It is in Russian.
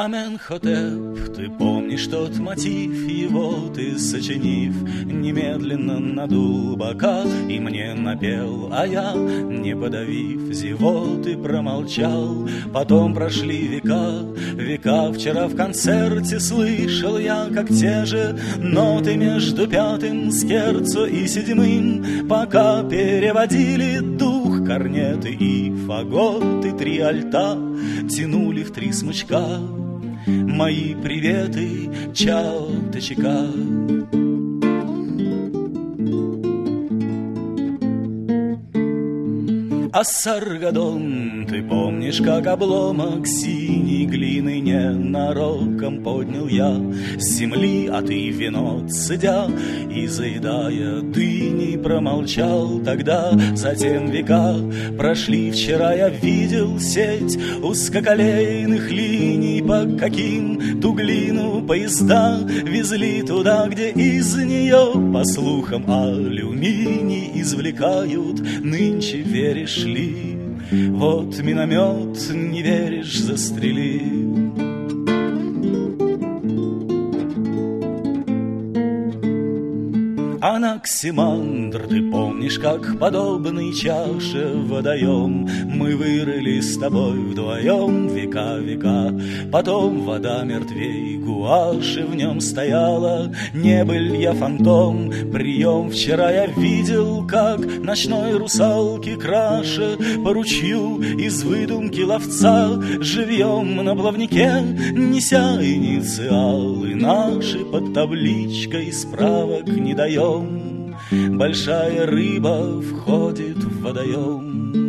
Аменхотеп, ты помнишь тот мотив, его ты, сочинив, немедленно надул бока и мне напел, а я, не подавив зевоты, промолчал. Потом прошли века, вчера в концерте слышал я, как те же ноты между пятым скерцо и седьмым, пока переводили дух корнеты и фаготы, три альта тянули в три смычка. Мои приветы, чао, ТЧК. А Саргадон, ты помнишь, как обломок синей глины ненароком поднял я с земли, а ты вино цедя и заедая дыней промолчал тогда. Затем века прошли, вчера я видел сеть узкоколейных линий, по каким ту глину поезда везли туда, где из нее, по слухам, алюминий извлекают. Нынче веришь ли? Вот миномет, не веришь, застрели. Анаксимандр, ты помнишь, как подобный чаше водоем мы вырыли с тобой вдвоем века. Потом вода мертвей гуаши в нем стояла, не был я фантом, прием. Вчера я видел, как ночной русалки краше по ручью из выдумки ловца живьем на плавнике, неся инициалы наши под табличкой справок не даем. Большая рыба входит в водоем.